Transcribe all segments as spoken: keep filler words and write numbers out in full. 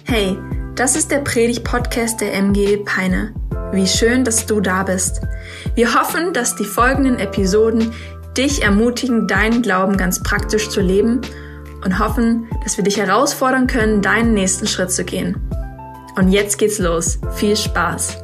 Hey, das ist der Predigt-Podcast der M G Peine. Wie schön, dass du da bist. Wir hoffen, dass die folgenden Episoden dich ermutigen, deinen Glauben ganz praktisch zu leben und hoffen, dass wir dich herausfordern können, deinen nächsten Schritt zu gehen. Und jetzt geht's los. Viel Spaß.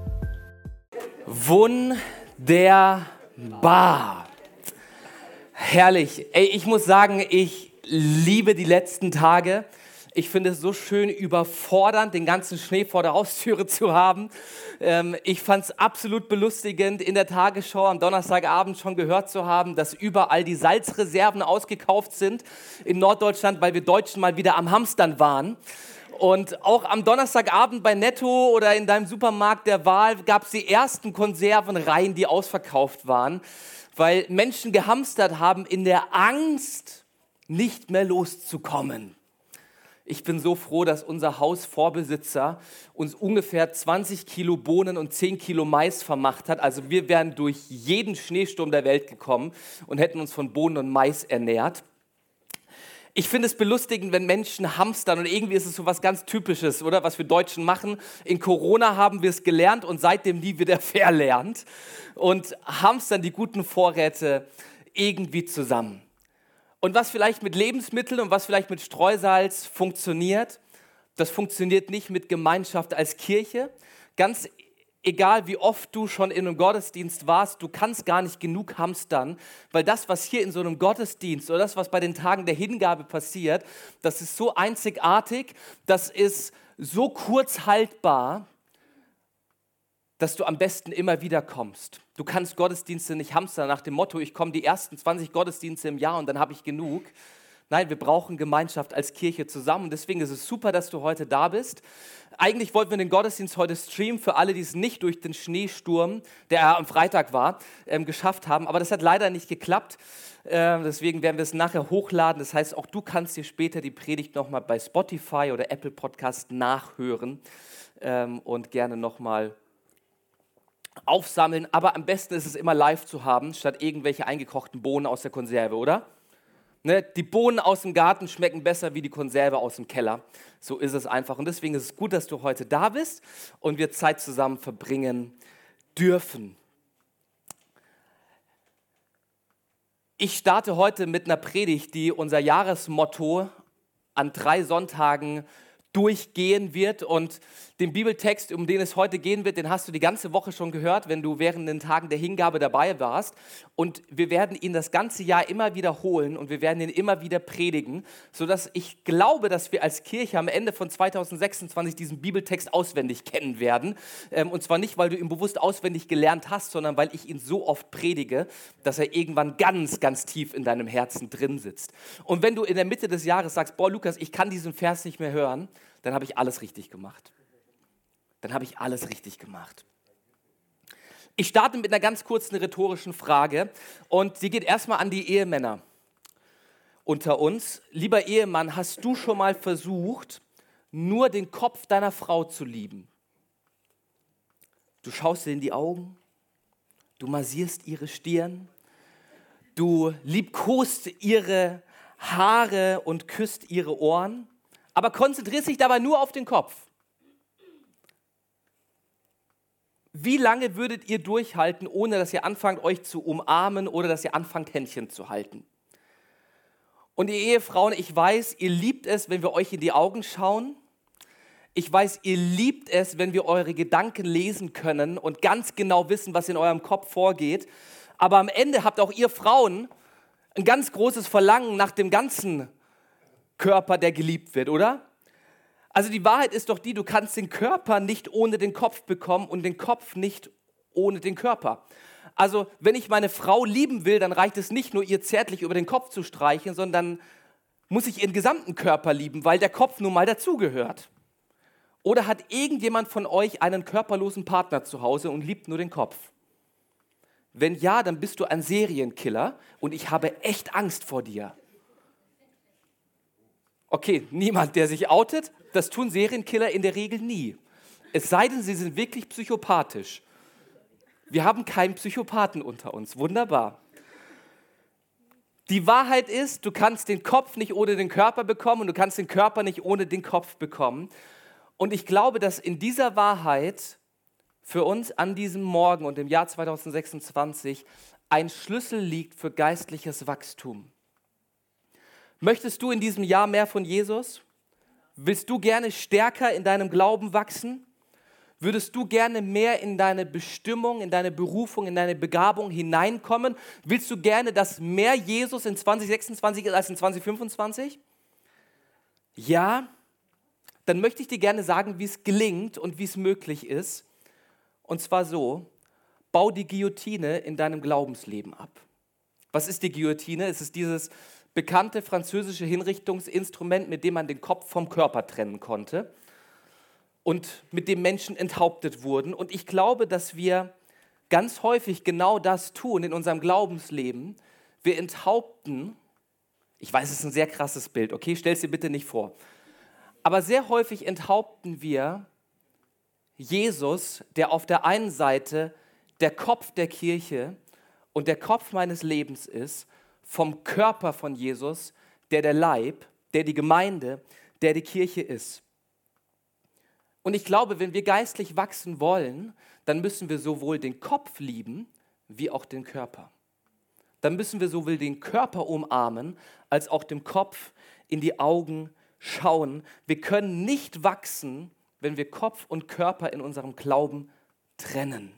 Wunderbar. Herrlich. Ey, ich muss sagen, ich liebe die letzten Tage. Ich finde es so schön überfordernd, den ganzen Schnee vor der Haustüre zu haben. Ähm, ich fand es absolut belustigend, in der Tagesschau am Donnerstagabend schon gehört zu haben, dass überall die Salzreserven ausgekauft sind in Norddeutschland, weil wir Deutschen mal wieder am Hamstern waren. Und auch am Donnerstagabend bei Netto oder in deinem Supermarkt der Wahl gab es die ersten Konservenreihen, die ausverkauft waren, weil Menschen gehamstert haben in der Angst, nicht mehr loszukommen. Ich bin so froh, dass unser Hausvorbesitzer uns ungefähr zwanzig Kilo Bohnen und zehn Kilo Mais vermacht hat. Also wir wären durch jeden Schneesturm der Welt gekommen und hätten uns von Bohnen und Mais ernährt. Ich finde es belustigend, wenn Menschen hamstern, und irgendwie ist es so was ganz Typisches, oder? Was wir Deutschen machen. In Corona haben wir es gelernt und seitdem nie wieder verlernt und hamstern die guten Vorräte irgendwie zusammen. Und was vielleicht mit Lebensmitteln und was vielleicht mit Streusalz funktioniert, das funktioniert nicht mit Gemeinschaft als Kirche. Ganz egal, wie oft du schon in einem Gottesdienst warst, du kannst gar nicht genug hamstern, weil das, was hier in so einem Gottesdienst oder das, was bei den Tagen der Hingabe passiert, das ist so einzigartig, das ist so kurz haltbar, dass du am besten immer wieder kommst. Du kannst Gottesdienste nicht hamstern nach dem Motto, ich komme die ersten zwanzig Gottesdienste im Jahr und dann habe ich genug. Nein, wir brauchen Gemeinschaft als Kirche zusammen. Deswegen ist es super, dass du heute da bist. Eigentlich wollten wir den Gottesdienst heute streamen für alle, die es nicht durch den Schneesturm, der am Freitag war, ähm, geschafft haben. Aber das hat leider nicht geklappt. Äh, deswegen werden wir es nachher hochladen. Das heißt, auch du kannst dir später die Predigt nochmal bei Spotify oder Apple Podcast nachhören ähm, und gerne nochmal aufsammeln, aber am besten ist es immer live zu haben, statt irgendwelche eingekochten Bohnen aus der Konserve, oder? Ne? Die Bohnen aus dem Garten schmecken besser wie die Konserve aus dem Keller. So ist es einfach. Und deswegen ist es gut, dass du heute da bist und wir Zeit zusammen verbringen dürfen. Ich starte heute mit einer Predigt, die unser Jahresmotto an drei Sonntagen durchgehen wird, und den Bibeltext, um den es heute gehen wird, den hast du die ganze Woche schon gehört, wenn du während den Tagen der Hingabe dabei warst, und wir werden ihn das ganze Jahr immer wiederholen und wir werden ihn immer wieder predigen, sodass ich glaube, dass wir als Kirche am Ende von zweitausendsechsundzwanzig diesen Bibeltext auswendig kennen werden, und zwar nicht, weil du ihn bewusst auswendig gelernt hast, sondern weil ich ihn so oft predige, dass er irgendwann ganz, ganz tief in deinem Herzen drin sitzt. Und wenn du in der Mitte des Jahres sagst, boah Lukas, ich kann diesen Vers nicht mehr hören, dann habe ich alles richtig gemacht. Dann habe ich alles richtig gemacht. Ich starte mit einer ganz kurzen rhetorischen Frage und sie geht erstmal an die Ehemänner unter uns. Lieber Ehemann, hast du schon mal versucht, nur den Kopf deiner Frau zu lieben? Du schaust ihr in die Augen, du massierst ihre Stirn, du liebkost ihre Haare und küsst ihre Ohren, aber konzentrierst dich dabei nur auf den Kopf. Wie lange würdet ihr durchhalten, ohne dass ihr anfangt, euch zu umarmen oder dass ihr anfangt, Händchen zu halten? Und ihr Ehefrauen, ich weiß, ihr liebt es, wenn wir euch in die Augen schauen. Ich weiß, ihr liebt es, wenn wir eure Gedanken lesen können und ganz genau wissen, was in eurem Kopf vorgeht. Aber am Ende habt auch ihr Frauen ein ganz großes Verlangen nach dem ganzen Körper, der geliebt wird, oder? Also die Wahrheit ist doch die, du kannst den Körper nicht ohne den Kopf bekommen und den Kopf nicht ohne den Körper. Also wenn ich meine Frau lieben will, dann reicht es nicht nur, ihr zärtlich über den Kopf zu streichen, sondern muss ich ihren gesamten Körper lieben, weil der Kopf nun mal dazugehört. Oder hat irgendjemand von euch einen körperlosen Partner zu Hause und liebt nur den Kopf? Wenn ja, dann bist du ein Serienkiller und ich habe echt Angst vor dir. Okay, niemand, der sich outet, das tun Serienkiller in der Regel nie. Es sei denn, sie sind wirklich psychopathisch. Wir haben keinen Psychopathen unter uns, wunderbar. Die Wahrheit ist, du kannst den Kopf nicht ohne den Körper bekommen und du kannst den Körper nicht ohne den Kopf bekommen. Und ich glaube, dass in dieser Wahrheit für uns an diesem Morgen und im Jahr zweitausendsechsundzwanzig ein Schlüssel liegt für geistliches Wachstum. Möchtest du in diesem Jahr mehr von Jesus? Willst du gerne stärker in deinem Glauben wachsen? Würdest du gerne mehr in deine Bestimmung, in deine Berufung, in deine Begabung hineinkommen? Willst du gerne, dass mehr Jesus in zweitausendsechsundzwanzig ist als in zweitausendfünfundzwanzig? Ja, dann möchte ich dir gerne sagen, wie es gelingt und wie es möglich ist. Und zwar so: Bau die Guillotine in deinem Glaubensleben ab. Was ist die Guillotine? Es ist dieses bekannte französische Hinrichtungsinstrument, mit dem man den Kopf vom Körper trennen konnte und mit dem Menschen enthauptet wurden. Und ich glaube, dass wir ganz häufig genau das tun in unserem Glaubensleben. Wir enthaupten, ich weiß, es ist ein sehr krasses Bild, okay, stell es dir bitte nicht vor, aber sehr häufig enthaupten wir Jesus, der auf der einen Seite der Kopf der Kirche und der Kopf meines Lebens ist, vom Körper von Jesus, der der Leib, der die Gemeinde, der die Kirche ist. Und ich glaube, wenn wir geistlich wachsen wollen, dann müssen wir sowohl den Kopf lieben, wie auch den Körper. Dann müssen wir sowohl den Körper umarmen, als auch dem Kopf in die Augen schauen. Wir können nicht wachsen, wenn wir Kopf und Körper in unserem Glauben trennen.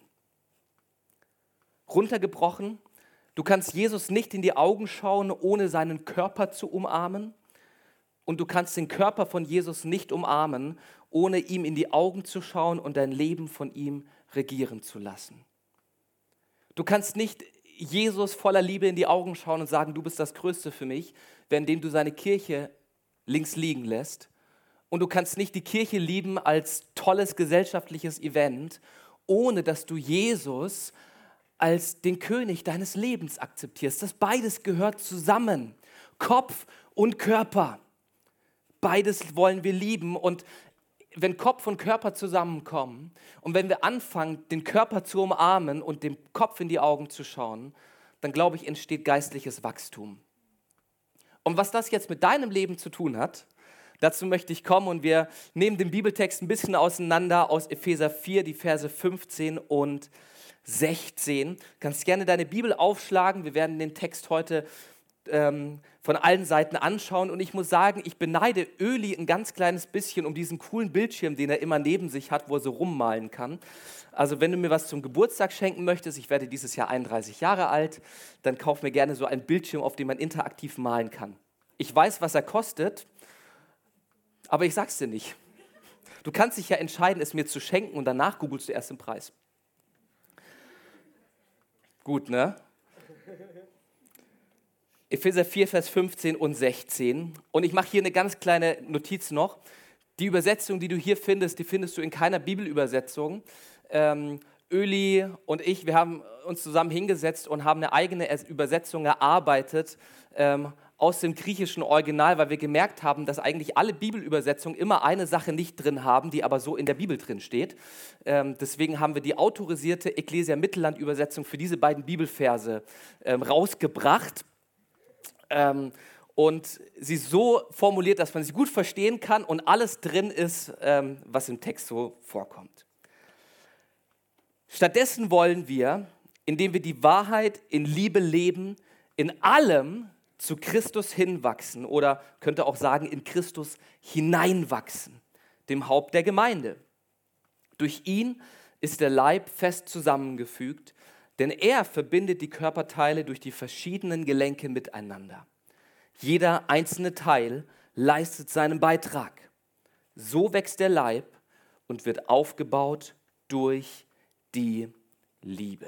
Runtergebrochen, du kannst Jesus nicht in die Augen schauen, ohne seinen Körper zu umarmen. Und du kannst den Körper von Jesus nicht umarmen, ohne ihm in die Augen zu schauen und dein Leben von ihm regieren zu lassen. Du kannst nicht Jesus voller Liebe in die Augen schauen und sagen, du bist das Größte für mich, währenddem du seine Kirche links liegen lässt. Und du kannst nicht die Kirche lieben als tolles gesellschaftliches Event, ohne dass du Jesus als den König deines Lebens akzeptierst. Das beides gehört zusammen. Kopf und Körper. Beides wollen wir lieben. Und wenn Kopf und Körper zusammenkommen und wenn wir anfangen, den Körper zu umarmen und dem Kopf in die Augen zu schauen, dann glaube ich, entsteht geistliches Wachstum. Und was das jetzt mit deinem Leben zu tun hat, dazu möchte ich kommen und wir nehmen den Bibeltext ein bisschen auseinander aus Epheser vier, die Verse fünfzehn und sechzehn. Du kannst gerne deine Bibel aufschlagen, wir werden den Text heute ähm, von allen Seiten anschauen und ich muss sagen, ich beneide Öli ein ganz kleines bisschen um diesen coolen Bildschirm, den er immer neben sich hat, wo er so rummalen kann. Also wenn du mir was zum Geburtstag schenken möchtest, ich werde dieses Jahr einunddreißig Jahre alt, dann kauf mir gerne so einen Bildschirm, auf dem man interaktiv malen kann. Ich weiß, was er kostet, aber ich sag's dir nicht. Du kannst dich ja entscheiden, es mir zu schenken und danach googelst du erst den Preis. Gut, ne? Epheser vier, Vers fünfzehn und sechzehn. Und ich mache hier eine ganz kleine Notiz noch. Die Übersetzung, die du hier findest, die findest du in keiner Bibelübersetzung. Ähm, Öli und ich, wir haben uns zusammen hingesetzt und haben eine eigene Übersetzung erarbeitet ähm, aus dem griechischen Original, weil wir gemerkt haben, dass eigentlich alle Bibelübersetzungen immer eine Sache nicht drin haben, die aber so in der Bibel drin steht. Ähm, deswegen haben wir die autorisierte Ecclesia Mittelland-Übersetzung für diese beiden Bibelverse ähm, rausgebracht. Ähm, und sie so formuliert, dass man sie gut verstehen kann und alles drin ist, ähm, was im Text so vorkommt. Stattdessen wollen wir, indem wir die Wahrheit in Liebe leben, in allem zu Christus hinwachsen oder könnte auch sagen, in Christus hineinwachsen, dem Haupt der Gemeinde. Durch ihn ist der Leib fest zusammengefügt, denn er verbindet die Körperteile durch die verschiedenen Gelenke miteinander. Jeder einzelne Teil leistet seinen Beitrag. So wächst der Leib und wird aufgebaut durch die Liebe.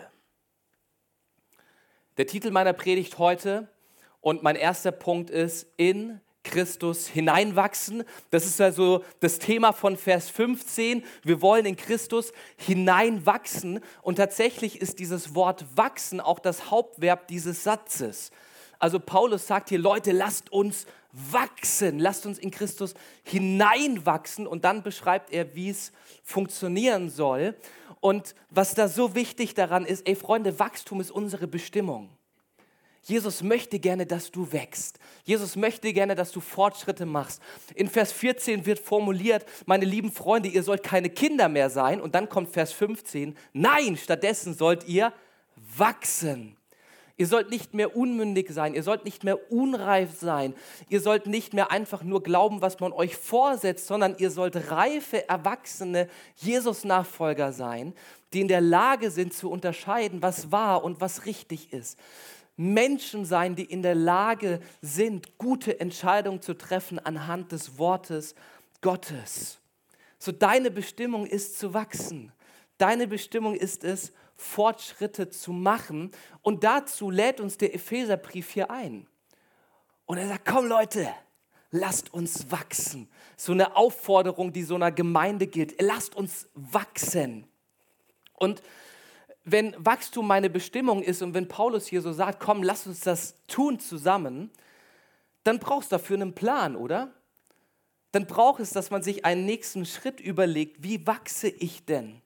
Der Titel meiner Predigt heute und mein erster Punkt ist, in Christus hineinwachsen. Das ist also das Thema von Vers fünfzehn. Wir wollen in Christus hineinwachsen. Und tatsächlich ist dieses Wort wachsen auch das Hauptverb dieses Satzes. Also Paulus sagt hier, Leute, lasst uns wachsen, lasst uns in Christus hineinwachsen. Und dann beschreibt er, wie es funktionieren soll. Und was da so wichtig daran ist, ey Freunde, Wachstum ist unsere Bestimmung. Jesus möchte gerne, dass du wächst. Jesus möchte gerne, dass du Fortschritte machst. In Vers vierzehn wird formuliert, meine lieben Freunde, ihr sollt keine Kinder mehr sein. Und dann kommt Vers fünfzehn, nein, stattdessen sollt ihr wachsen. Ihr sollt nicht mehr unmündig sein, ihr sollt nicht mehr unreif sein, ihr sollt nicht mehr einfach nur glauben, was man euch vorsetzt, sondern ihr sollt reife, erwachsene Jesus-Nachfolger sein, die in der Lage sind zu unterscheiden, was wahr und was richtig ist. Menschen sein, die in der Lage sind, gute Entscheidungen zu treffen anhand des Wortes Gottes. So, deine Bestimmung ist zu wachsen. Deine Bestimmung ist es, Fortschritte zu machen. Und dazu lädt uns der Epheserbrief hier ein. Und er sagt, komm Leute, lasst uns wachsen. So eine Aufforderung, die so einer Gemeinde gilt. Lasst uns wachsen. Und wenn Wachstum meine Bestimmung ist und wenn Paulus hier so sagt, komm, lass uns das tun zusammen, dann brauchst du dafür einen Plan, oder? Dann braucht es, dass man sich einen nächsten Schritt überlegt, wie wachse ich denn?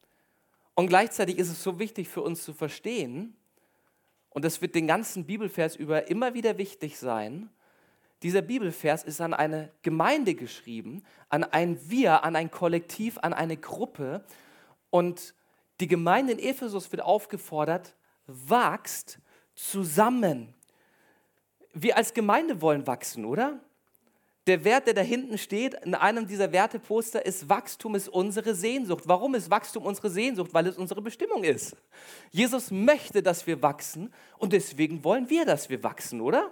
Und gleichzeitig ist es so wichtig für uns zu verstehen, und das wird den ganzen Bibelvers über immer wieder wichtig sein, dieser Bibelvers ist an eine Gemeinde geschrieben, an ein Wir, an ein Kollektiv, an eine Gruppe. Und die Gemeinde in Ephesus wird aufgefordert, wachst zusammen. Wir als Gemeinde wollen wachsen, oder? Der Wert, der da hinten steht, in einem dieser Werteposter ist, Wachstum ist unsere Sehnsucht. Warum ist Wachstum unsere Sehnsucht? Weil es unsere Bestimmung ist. Jesus möchte, dass wir wachsen und deswegen wollen wir, dass wir wachsen, oder?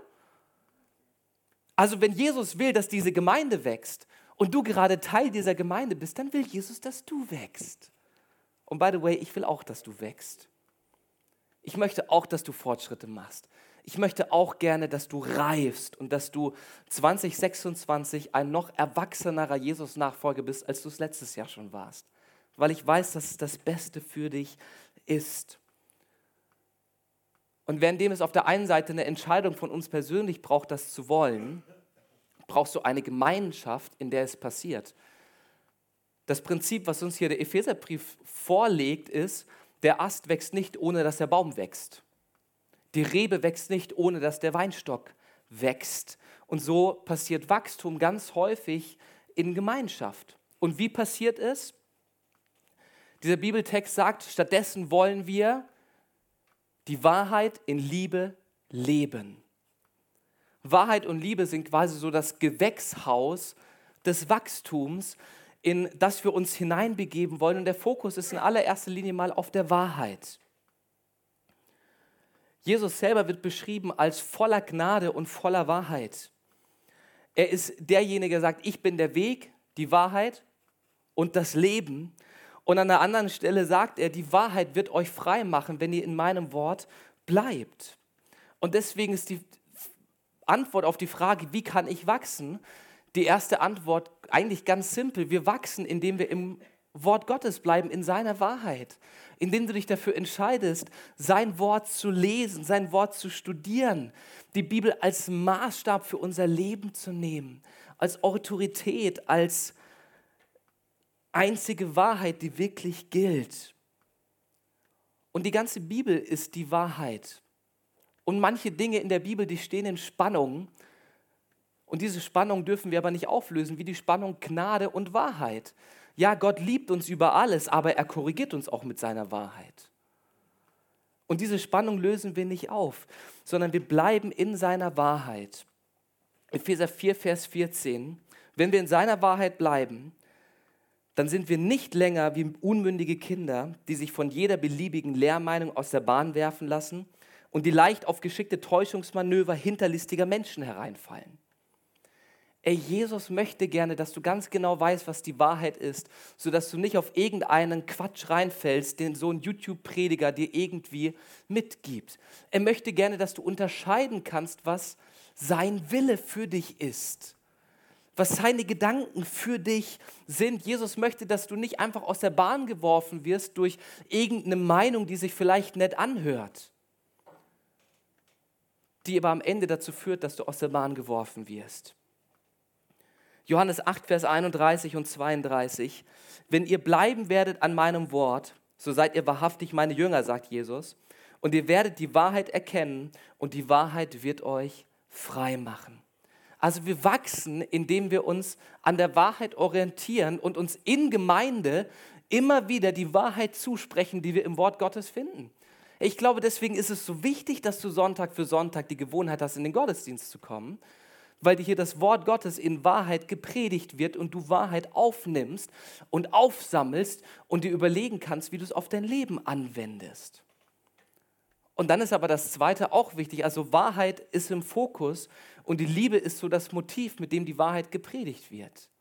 Also wenn Jesus will, dass diese Gemeinde wächst und du gerade Teil dieser Gemeinde bist, dann will Jesus, dass du wächst. Und by the way, ich will auch, dass du wächst. Ich möchte auch, dass du Fortschritte machst. Ich möchte auch gerne, dass du reifst und dass du zwanzig sechsundzwanzig ein noch erwachsenerer Jesus-Nachfolger bist, als du es letztes Jahr schon warst. Weil ich weiß, dass es das Beste für dich ist. Und währenddem es auf der einen Seite eine Entscheidung von uns persönlich braucht, das zu wollen, brauchst du eine Gemeinschaft, in der es passiert. Das Prinzip, was uns hier der Epheserbrief vorlegt, ist, der Ast wächst nicht, ohne dass der Baum wächst. Die Rebe wächst nicht, ohne dass der Weinstock wächst. Und so passiert Wachstum ganz häufig in Gemeinschaft. Und wie passiert es? Dieser Bibeltext sagt, stattdessen wollen wir die Wahrheit in Liebe leben. Wahrheit und Liebe sind quasi so das Gewächshaus des Wachstums, in das wir uns hineinbegeben wollen. Und der Fokus ist in allererster Linie mal auf der Wahrheit. Jesus selber wird beschrieben als voller Gnade und voller Wahrheit. Er ist derjenige, der sagt, ich bin der Weg, die Wahrheit und das Leben. Und an einer anderen Stelle sagt er, die Wahrheit wird euch frei machen, wenn ihr in meinem Wort bleibt. Und deswegen ist die Antwort auf die Frage, wie kann ich wachsen, die erste Antwort eigentlich ganz simpel. Wir wachsen, indem wir im Wort Gottes bleiben, in seiner Wahrheit. Indem du dich dafür entscheidest, sein Wort zu lesen, sein Wort zu studieren, die Bibel als Maßstab für unser Leben zu nehmen, als Autorität, als einzige Wahrheit, die wirklich gilt. Und die ganze Bibel ist die Wahrheit. Und manche Dinge in der Bibel, die stehen in Spannung. Und diese Spannung dürfen wir aber nicht auflösen, wie die Spannung Gnade und Wahrheit. Ja, Gott liebt uns über alles, aber er korrigiert uns auch mit seiner Wahrheit. Und diese Spannung lösen wir nicht auf, sondern wir bleiben in seiner Wahrheit. Epheser vier, Vers vierzehn. Wenn wir in seiner Wahrheit bleiben, dann sind wir nicht länger wie unmündige Kinder, die sich von jeder beliebigen Lehrmeinung aus der Bahn werfen lassen und die leicht auf geschickte Täuschungsmanöver hinterlistiger Menschen hereinfallen. Ey, Jesus möchte gerne, dass du ganz genau weißt, was die Wahrheit ist, sodass du nicht auf irgendeinen Quatsch reinfällst, den so ein YouTube-Prediger dir irgendwie mitgibt. Er möchte gerne, dass du unterscheiden kannst, was sein Wille für dich ist, was seine Gedanken für dich sind. Jesus möchte, dass du nicht einfach aus der Bahn geworfen wirst durch irgendeine Meinung, die sich vielleicht nett anhört, die aber am Ende dazu führt, dass du aus der Bahn geworfen wirst. Johannes acht, Vers einunddreißig und zweiunddreißig. Wenn ihr bleiben werdet an meinem Wort, so seid ihr wahrhaftig meine Jünger, sagt Jesus, und ihr werdet die Wahrheit erkennen und die Wahrheit wird euch frei machen. Also wir wachsen, indem wir uns an der Wahrheit orientieren und uns in Gemeinde immer wieder die Wahrheit zusprechen, die wir im Wort Gottes finden. Ich glaube, deswegen ist es so wichtig, dass du Sonntag für Sonntag die Gewohnheit hast, in den Gottesdienst zu kommen, weil dir hier das Wort Gottes in Wahrheit gepredigt wird und du Wahrheit aufnimmst und aufsammelst und dir überlegen kannst, wie du es auf dein Leben anwendest. Und dann ist aber das Zweite auch wichtig, also Wahrheit ist im Fokus und die Liebe ist so das Motiv, mit dem die Wahrheit gepredigt wird.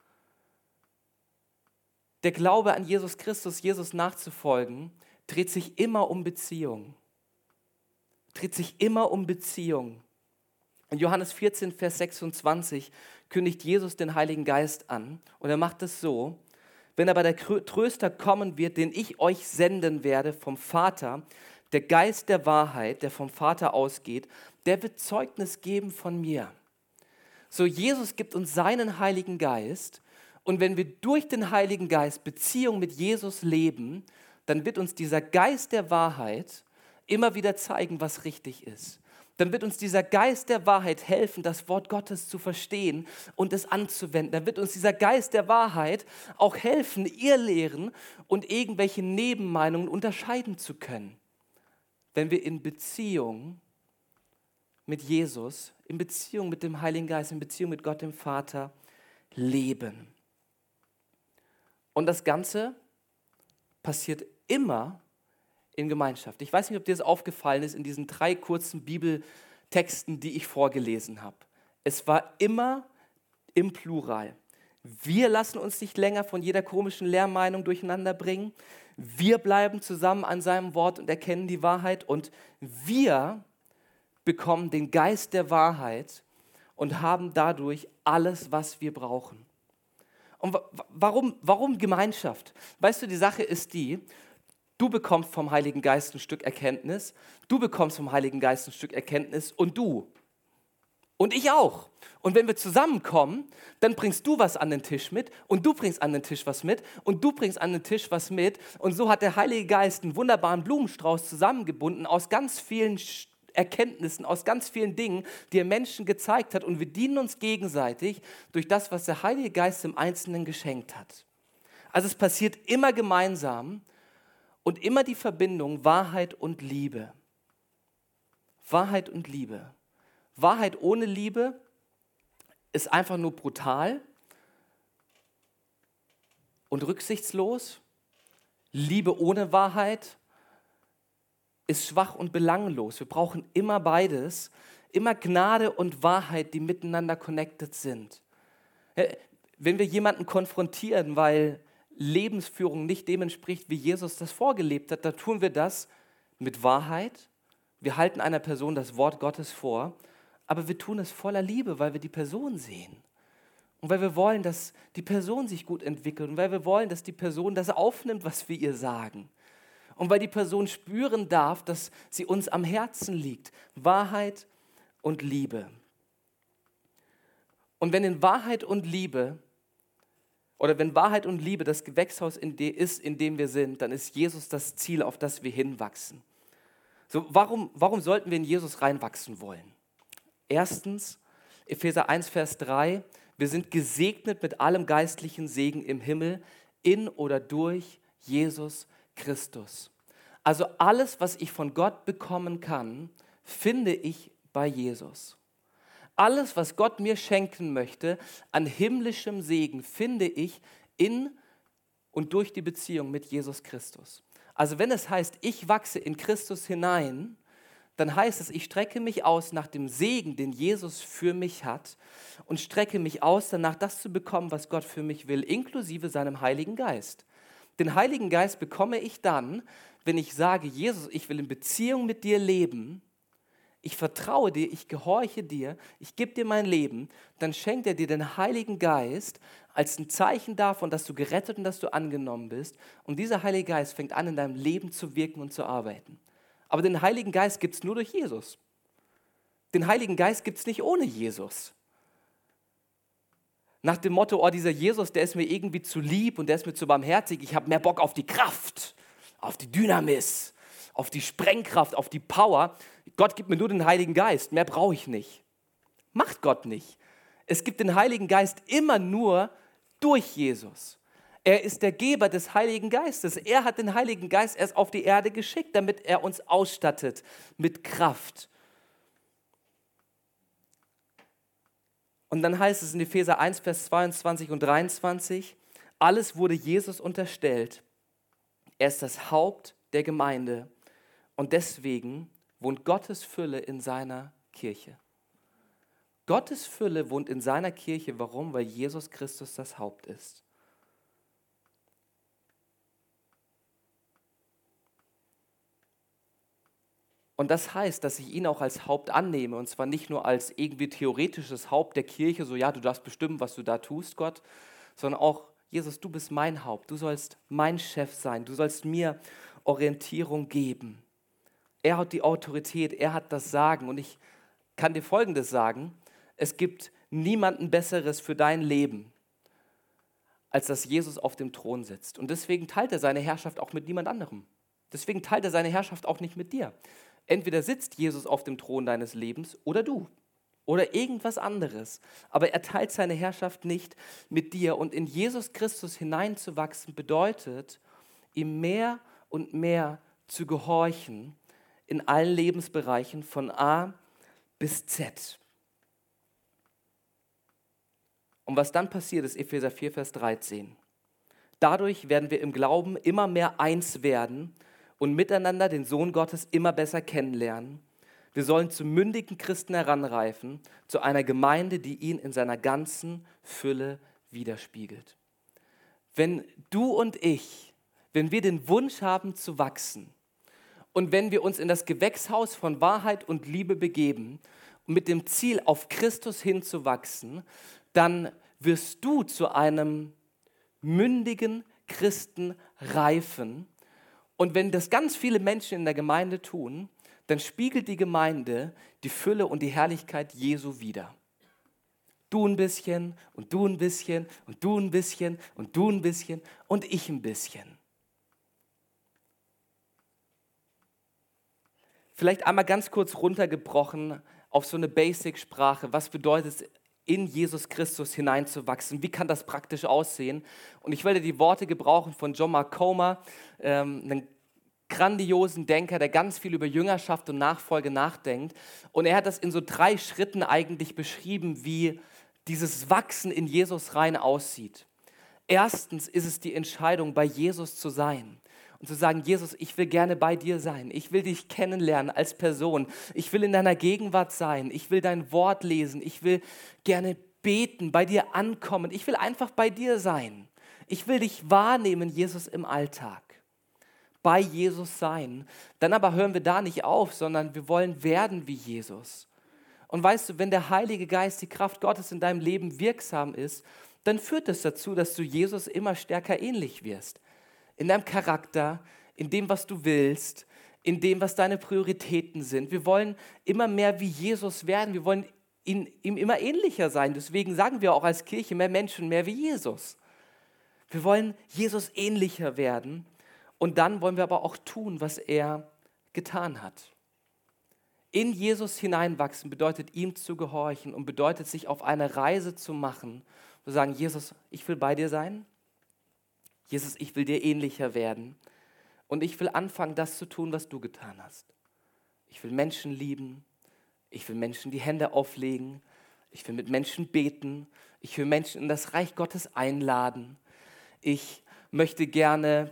Der Glaube an Jesus Christus, Jesus nachzufolgen, dreht sich immer um Beziehung. Dreht sich immer um Beziehung. In Johannes vierzehn, Vers sechsundzwanzig kündigt Jesus den Heiligen Geist an und er macht es so: Wenn aber der Tröster kommen wird, den ich euch senden werde vom Vater, der Geist der Wahrheit, der vom Vater ausgeht, der wird Zeugnis geben von mir. So, Jesus gibt uns seinen Heiligen Geist und wenn wir durch den Heiligen Geist Beziehung mit Jesus leben, dann wird uns dieser Geist der Wahrheit immer wieder zeigen, was richtig ist. Dann wird uns dieser Geist der Wahrheit helfen, das Wort Gottes zu verstehen und es anzuwenden. Dann wird uns dieser Geist der Wahrheit auch helfen, Irrlehren und irgendwelche Nebenmeinungen unterscheiden zu können. Wenn wir in Beziehung mit Jesus, in Beziehung mit dem Heiligen Geist, in Beziehung mit Gott dem Vater leben. Und das Ganze passiert immer in Gemeinschaft. Ich weiß nicht, ob dir das aufgefallen ist in diesen drei kurzen Bibeltexten, die ich vorgelesen habe. Es war immer im Plural. Wir lassen uns nicht länger von jeder komischen Lehrmeinung durcheinander bringen. Wir bleiben zusammen an seinem Wort und erkennen die Wahrheit und wir bekommen den Geist der Wahrheit und haben dadurch alles, was wir brauchen. Und warum, warum Gemeinschaft? Weißt du, die Sache ist die, du bekommst vom Heiligen Geist ein Stück Erkenntnis, du bekommst vom Heiligen Geist ein Stück Erkenntnis und du. Und ich auch. Und wenn wir zusammenkommen, dann bringst du was an den Tisch mit und du bringst an den Tisch was mit und du bringst an den Tisch was mit. Und so hat der Heilige Geist einen wunderbaren Blumenstrauß zusammengebunden aus ganz vielen Erkenntnissen, aus ganz vielen Dingen, die er Menschen gezeigt hat. Und wir dienen uns gegenseitig durch das, was der Heilige Geist im Einzelnen geschenkt hat. Also es passiert immer gemeinsam und immer die Verbindung Wahrheit und Liebe. Wahrheit und Liebe. Wahrheit ohne Liebe ist einfach nur brutal und rücksichtslos. Liebe ohne Wahrheit ist schwach und belanglos. Wir brauchen immer beides, immer Gnade und Wahrheit, die miteinander connected sind. Wenn wir jemanden konfrontieren, weil Lebensführung nicht dem entspricht, wie Jesus das vorgelebt hat, dann tun wir das mit Wahrheit. Wir halten einer Person das Wort Gottes vor, aber wir tun es voller Liebe, weil wir die Person sehen. Und weil wir wollen, dass die Person sich gut entwickelt und weil wir wollen, dass die Person das aufnimmt, was wir ihr sagen. Und weil die Person spüren darf, dass sie uns am Herzen liegt. Wahrheit und Liebe. Und wenn in Wahrheit und Liebe, oder wenn Wahrheit und Liebe das Gewächshaus in de ist, in dem wir sind, dann ist Jesus das Ziel, auf das wir hinwachsen. So, warum, warum sollten wir in Jesus reinwachsen wollen? Erstens, Epheser eins, Vers drei, wir sind gesegnet mit allem geistlichen Segen im Himmel in oder durch Jesus Christus. Also alles, was ich von Gott bekommen kann, finde ich bei Jesus. Alles, was Gott mir schenken möchte an himmlischem Segen, finde ich in und durch die Beziehung mit Jesus Christus. Also wenn es heißt, ich wachse in Christus hinein, dann heißt es, ich strecke mich aus nach dem Segen, den Jesus für mich hat und strecke mich aus danach, das zu bekommen, was Gott für mich will, inklusive seinem Heiligen Geist. Den Heiligen Geist bekomme ich dann, wenn ich sage, Jesus, ich will in Beziehung mit dir leben, ich vertraue dir, ich gehorche dir, ich gebe dir mein Leben, dann schenkt er dir den Heiligen Geist als ein Zeichen davon, dass du gerettet und dass du angenommen bist. Und dieser Heilige Geist fängt an, in deinem Leben zu wirken und zu arbeiten. Aber den Heiligen Geist gibt es nur durch Jesus. Den Heiligen Geist gibt es nicht ohne Jesus. Nach dem Motto, oh, dieser Jesus, der ist mir irgendwie zu lieb und der ist mir zu barmherzig, ich habe mehr Bock auf die Kraft, auf die Dynamis, auf die Sprengkraft, auf die Power. Gott gibt mir nur den Heiligen Geist, mehr brauche ich nicht. Macht Gott nicht. Es gibt den Heiligen Geist immer nur durch Jesus. Er ist der Geber des Heiligen Geistes. Er hat den Heiligen Geist erst auf die Erde geschickt, damit er uns ausstattet mit Kraft. Und dann heißt es in Epheser eins, Vers zweiundzwanzig und dreiundzwanzig, alles wurde Jesus unterstellt. Er ist das Haupt der Gemeinde und deswegen wohnt Gottes Fülle in seiner Kirche. Gottes Fülle wohnt in seiner Kirche. Warum? Weil Jesus Christus das Haupt ist. Und das heißt, dass ich ihn auch als Haupt annehme, und zwar nicht nur als irgendwie theoretisches Haupt der Kirche, so ja, du darfst bestimmen, was du da tust, Gott, sondern auch, Jesus, du bist mein Haupt, du sollst mein Chef sein, du sollst mir Orientierung geben. Er hat die Autorität, er hat das Sagen, und ich kann dir Folgendes sagen, es gibt niemanden Besseres für dein Leben, als dass Jesus auf dem Thron sitzt. Und deswegen teilt er seine Herrschaft auch mit niemand anderem. Deswegen teilt er seine Herrschaft auch nicht mit dir. Entweder sitzt Jesus auf dem Thron deines Lebens oder du oder irgendwas anderes. Aber er teilt seine Herrschaft nicht mit dir. Und in Jesus Christus hineinzuwachsen bedeutet, ihm mehr und mehr zu gehorchen in allen Lebensbereichen von A bis Z. Und was dann passiert, ist Epheser vier, Vers dreizehn. Dadurch werden wir im Glauben immer mehr eins werden und miteinander den Sohn Gottes immer besser kennenlernen. Wir sollen zu mündigen Christen heranreifen, zu einer Gemeinde, die ihn in seiner ganzen Fülle widerspiegelt. Wenn du und ich, wenn wir den Wunsch haben zu wachsen und wenn wir uns in das Gewächshaus von Wahrheit und Liebe begeben, mit dem Ziel, auf Christus hinzuwachsen, dann wirst du zu einem mündigen Christen reifen. Und wenn das ganz viele Menschen in der Gemeinde tun, dann spiegelt die Gemeinde die Fülle und die Herrlichkeit Jesu wider. Du ein bisschen und du ein bisschen und du ein bisschen und du ein bisschen und ich ein bisschen. Vielleicht einmal ganz kurz runtergebrochen auf so eine Basic-Sprache. Was bedeutet es, in Jesus Christus hineinzuwachsen? Wie kann das praktisch aussehen? Und ich werde die Worte gebrauchen von John Mark Comer, ähm, einen grandiosen Denker, der ganz viel über Jüngerschaft und Nachfolge nachdenkt. Und er hat das in so drei Schritten eigentlich beschrieben, wie dieses Wachsen in Jesus rein aussieht. Erstens ist es die Entscheidung, bei Jesus zu sein. Und zu sagen, Jesus, ich will gerne bei dir sein. Ich will dich kennenlernen als Person. Ich will in deiner Gegenwart sein. Ich will dein Wort lesen. Ich will gerne beten, bei dir ankommen. Ich will einfach bei dir sein. Ich will dich wahrnehmen, Jesus, im Alltag. Bei Jesus sein. Dann aber hören wir da nicht auf, sondern wir wollen werden wie Jesus. Und weißt du, wenn der Heilige Geist, die Kraft Gottes in deinem Leben wirksam ist, dann führt das dazu, dass du Jesus immer stärker ähnlich wirst. In deinem Charakter, in dem, was du willst, in dem, was deine Prioritäten sind. Wir wollen immer mehr wie Jesus werden. Wir wollen ihn, ihm immer ähnlicher sein. Deswegen sagen wir auch als Kirche mehr Menschen, mehr wie Jesus. Wir wollen Jesus ähnlicher werden. Und dann wollen wir aber auch tun, was er getan hat. In Jesus hineinwachsen bedeutet, ihm zu gehorchen und bedeutet, sich auf eine Reise zu machen. Zu sagen, Jesus, ich will bei dir sein. Jesus, ich will dir ähnlicher werden und ich will anfangen, das zu tun, was du getan hast. Ich will Menschen lieben, ich will Menschen die Hände auflegen, ich will mit Menschen beten, ich will Menschen in das Reich Gottes einladen. Ich möchte gerne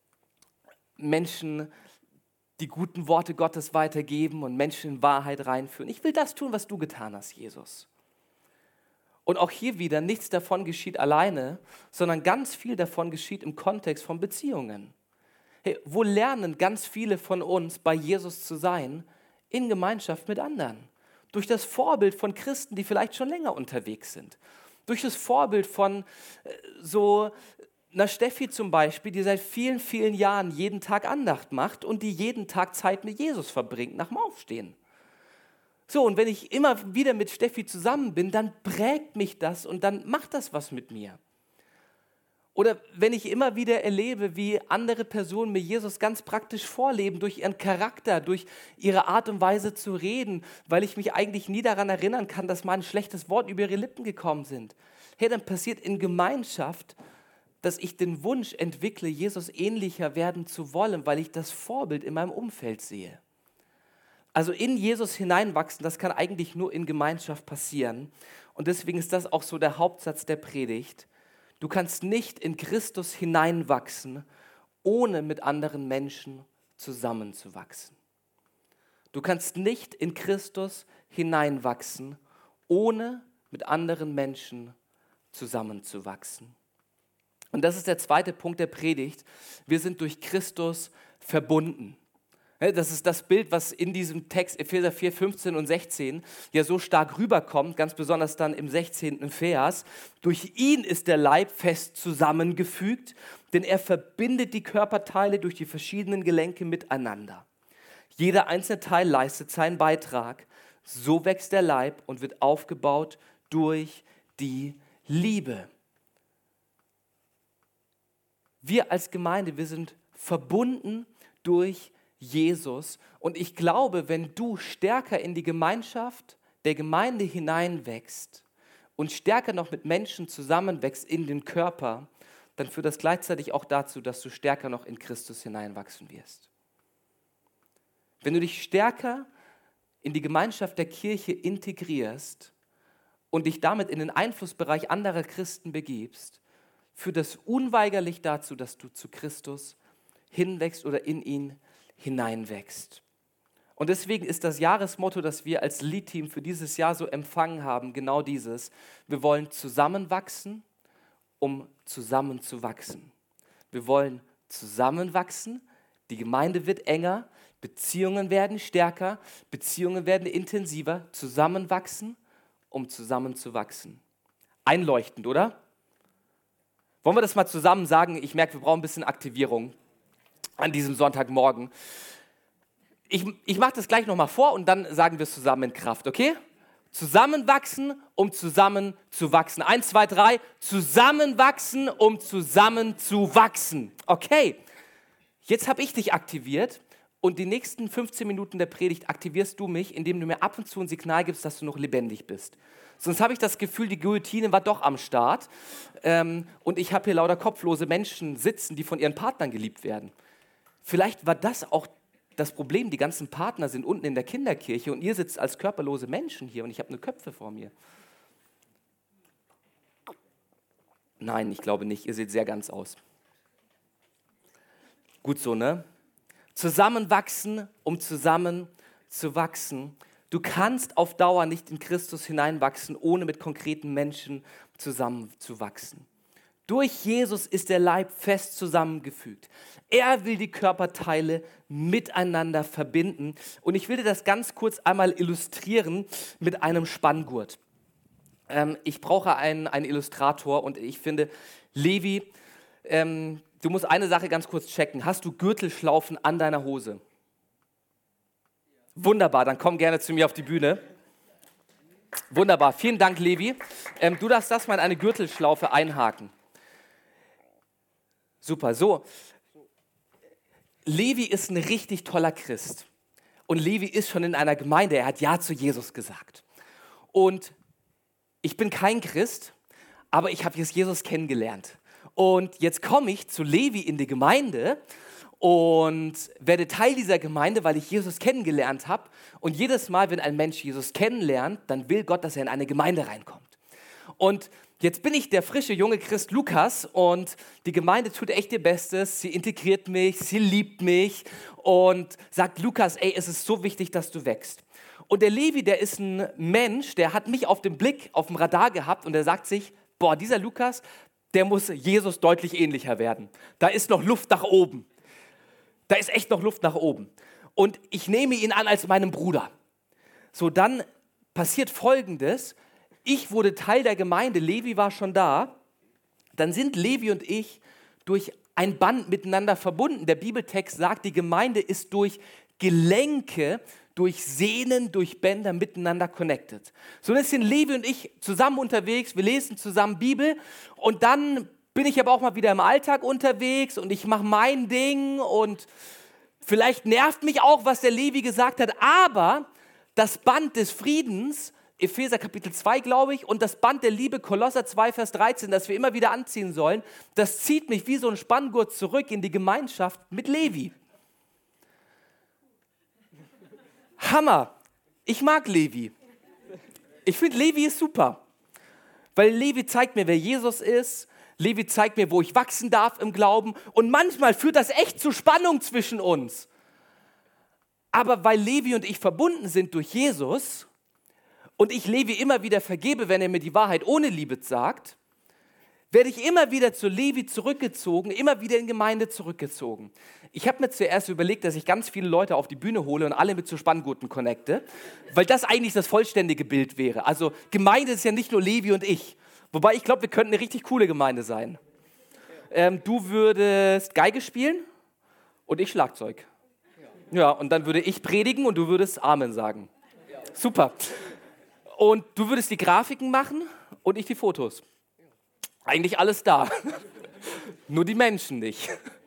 Menschen die guten Worte Gottes weitergeben und Menschen in Wahrheit reinführen. Ich will das tun, was du getan hast, Jesus. Und auch hier wieder, nichts davon geschieht alleine, sondern ganz viel davon geschieht im Kontext von Beziehungen. Hey, wo lernen ganz viele von uns, bei Jesus zu sein? In Gemeinschaft mit anderen. Durch das Vorbild von Christen, die vielleicht schon länger unterwegs sind. Durch das Vorbild von äh, so einer Steffi zum Beispiel, die seit vielen, vielen Jahren jeden Tag Andacht macht und die jeden Tag Zeit mit Jesus verbringt, nach dem Aufstehen. So, und wenn ich immer wieder mit Steffi zusammen bin, dann prägt mich das und dann macht das was mit mir. Oder wenn ich immer wieder erlebe, wie andere Personen mir Jesus ganz praktisch vorleben, durch ihren Charakter, durch ihre Art und Weise zu reden, weil ich mich eigentlich nie daran erinnern kann, dass mal ein schlechtes Wort über ihre Lippen gekommen sind. Hey, dann passiert in Gemeinschaft, dass ich den Wunsch entwickle, Jesus ähnlicher werden zu wollen, weil ich das Vorbild in meinem Umfeld sehe. Also in Jesus hineinwachsen, das kann eigentlich nur in Gemeinschaft passieren. Und deswegen ist das auch so der Hauptsatz der Predigt. Du kannst nicht in Christus hineinwachsen, ohne mit anderen Menschen zusammenzuwachsen. Du kannst nicht in Christus hineinwachsen, ohne mit anderen Menschen zusammenzuwachsen. Und das ist der zweite Punkt der Predigt. Wir sind durch Christus verbunden. Das ist das Bild, was in diesem Text Epheser vier, fünfzehn und sechzehn ja so stark rüberkommt, ganz besonders dann im sechzehnten Vers. Durch ihn ist der Leib fest zusammengefügt, denn er verbindet die Körperteile durch die verschiedenen Gelenke miteinander. Jeder einzelne Teil leistet seinen Beitrag. So wächst der Leib und wird aufgebaut durch die Liebe. Wir als Gemeinde, wir sind verbunden durch Jesus. Und ich glaube, wenn du stärker in die Gemeinschaft der Gemeinde hineinwächst und stärker noch mit Menschen zusammenwächst in den Körper, dann führt das gleichzeitig auch dazu, dass du stärker noch in Christus hineinwachsen wirst. Wenn du dich stärker in die Gemeinschaft der Kirche integrierst und dich damit in den Einflussbereich anderer Christen begibst, führt das unweigerlich dazu, dass du zu Christus hinwächst oder in ihn hineinwächst. Und deswegen ist das Jahresmotto, das wir als Lead-Team für dieses Jahr so empfangen haben, genau dieses. Wir wollen zusammenwachsen, um zusammenzuwachsen. Wir wollen zusammenwachsen, die Gemeinde wird enger, Beziehungen werden stärker, Beziehungen werden intensiver, zusammenwachsen, um zusammenzuwachsen. Einleuchtend, oder? Wollen wir das mal zusammen sagen? Ich merke, wir brauchen ein bisschen Aktivierung an diesem Sonntagmorgen. Ich, ich mache das gleich nochmal vor und dann sagen wir es zusammen in Kraft, okay? Zusammenwachsen, um zusammen zu wachsen. Eins, zwei, drei. Zusammenwachsen, um zusammen zu wachsen. Okay, jetzt habe ich dich aktiviert und die nächsten fünfzehn Minuten der Predigt aktivierst du mich, indem du mir ab und zu ein Signal gibst, dass du noch lebendig bist. Sonst habe ich das Gefühl, die Guillotine war doch am Start ähm, und ich habe hier lauter kopflose Menschen sitzen, die von ihren Partnern geliebt werden. Vielleicht war das auch das Problem, die ganzen Partner sind unten in der Kinderkirche und ihr sitzt als körperlose Menschen hier und ich habe nur Köpfe vor mir. Nein, ich glaube nicht, ihr seht sehr ganz aus. Gut so, ne? Zusammenwachsen, um zusammen zu wachsen. Du kannst auf Dauer nicht in Christus hineinwachsen, ohne mit konkreten Menschen zusammenzuwachsen. Durch Jesus ist der Leib fest zusammengefügt. Er will die Körperteile miteinander verbinden. Und ich will dir das ganz kurz einmal illustrieren mit einem Spanngurt. Ähm, ich brauche einen, einen Illustrator und ich finde, Levi, ähm, du musst eine Sache ganz kurz checken. Hast du Gürtelschlaufen an deiner Hose? Wunderbar, dann komm gerne zu mir auf die Bühne. Wunderbar, vielen Dank, Levi. Ähm, du darfst das mal in eine Gürtelschlaufe einhaken. Super, so. Levi ist ein richtig toller Christ. Und Levi ist schon in einer Gemeinde, er hat Ja zu Jesus gesagt. Und ich bin kein Christ, aber ich habe jetzt Jesus kennengelernt. Und jetzt komme ich zu Levi in die Gemeinde und werde Teil dieser Gemeinde, weil ich Jesus kennengelernt habe. Und jedes Mal, wenn ein Mensch Jesus kennenlernt, dann will Gott, dass er in eine Gemeinde reinkommt. Und jetzt bin ich der frische junge Christ Lukas und die Gemeinde tut echt ihr Bestes. Sie integriert mich, sie liebt mich und sagt, Lukas, ey, es ist so wichtig, dass du wächst. Und der Levi, der ist ein Mensch, der hat mich auf dem Blick, auf dem Radar gehabt und der sagt sich, boah, dieser Lukas, der muss Jesus deutlich ähnlicher werden. Da ist noch Luft nach oben. Da ist echt noch Luft nach oben. Und ich nehme ihn an als meinen Bruder. So, dann passiert Folgendes. Ich wurde Teil der Gemeinde, Levi war schon da. Dann sind Levi und ich durch ein Band miteinander verbunden. Der Bibeltext sagt, die Gemeinde ist durch Gelenke, durch Sehnen, durch Bänder miteinander connected. So, jetzt sind Levi und ich zusammen unterwegs, wir lesen zusammen Bibel und dann bin ich aber auch mal wieder im Alltag unterwegs und ich mache mein Ding und vielleicht nervt mich auch, was der Levi gesagt hat, aber das Band des Friedens, Epheser Kapitel zwei, glaube ich, und das Band der Liebe, Kolosser zwei, Vers dreizehn, das wir immer wieder anziehen sollen, das zieht mich wie so ein Spanngurt zurück in die Gemeinschaft mit Levi. Hammer. Ich mag Levi. Ich finde, Levi ist super, weil Levi zeigt mir, wer Jesus ist. Levi zeigt mir, wo ich wachsen darf im Glauben. Und manchmal führt das echt zu Spannung zwischen uns. Aber weil Levi und ich verbunden sind durch Jesus und ich Levi immer wieder vergebe, wenn er mir die Wahrheit ohne Liebe sagt, werde ich immer wieder zu Levi zurückgezogen, immer wieder in Gemeinde zurückgezogen. Ich habe mir zuerst überlegt, dass ich ganz viele Leute auf die Bühne hole und alle mit zu Spanngurten connecte, weil das eigentlich das vollständige Bild wäre. Also Gemeinde ist ja nicht nur Levi und ich. Wobei ich glaube, wir könnten eine richtig coole Gemeinde sein. Ähm, du würdest Geige spielen und ich Schlagzeug. Ja, und dann würde ich predigen und du würdest Amen sagen. Super. Und du würdest die Grafiken machen und ich die Fotos. Eigentlich alles da. Nur die Menschen nicht.